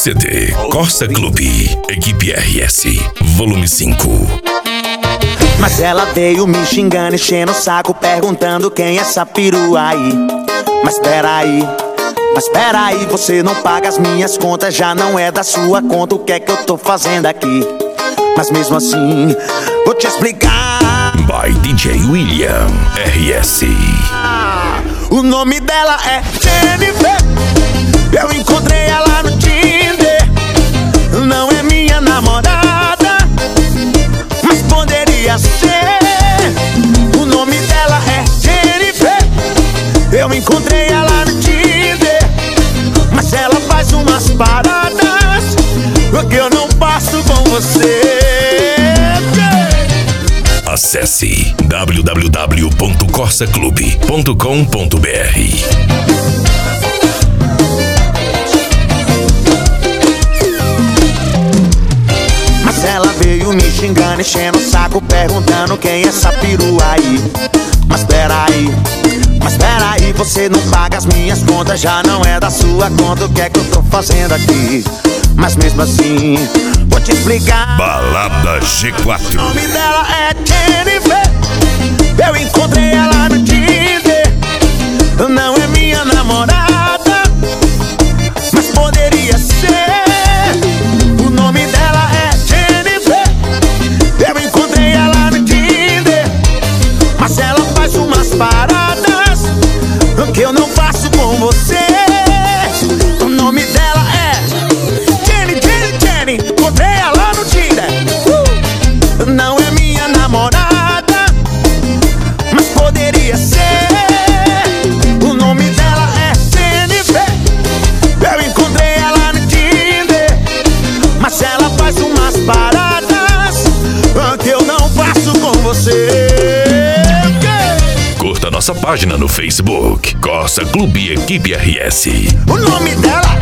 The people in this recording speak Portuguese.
CD Corsa Clube, Equipe RS, volume 5. Mas ela veio me xingando, enchendo o saco, perguntando quem é essa perua aí. Mas peraí, você não paga as minhas contas, já não é da sua conta, o que é que eu tô fazendo aqui? Mas mesmo assim, vou te explicar. By DJ William RS. O nome dela é Jennifer, eu encontrei ela no Tinder. Não é minha namorada, mas poderia ser. O nome dela é Jennifer, eu encontrei ela no Tinder. Mas ela faz umas paradas que eu não passo com você. Acesse www.corsaclube.com.br. Mas ela veio me xingando, enchendo o saco, perguntando quem é essa perua aí. Mas peraí, você não paga as minhas contas, já não é da sua conta, o que é que eu tô fazendo aqui? Mas mesmo assim, vou te explicar. Balada G4. O nome dela é Jennifer, eu encontrei ela no Tinder. Não é minha namorada, mas poderia ser. O nome dela é Jennifer, eu encontrei ela no Tinder. Mas ela faz umas paradas que eu não faço com você. O nome dela é Jenny, encontrei ela no Tinder. Não é minha namorada, mas poderia ser. O nome dela é Jennifer, eu encontrei ela no Tinder. Mas ela faz umas paradas que eu não faço com você. Curta nossa página no Facebook, Corsa Clube Equipe RS. O nome dela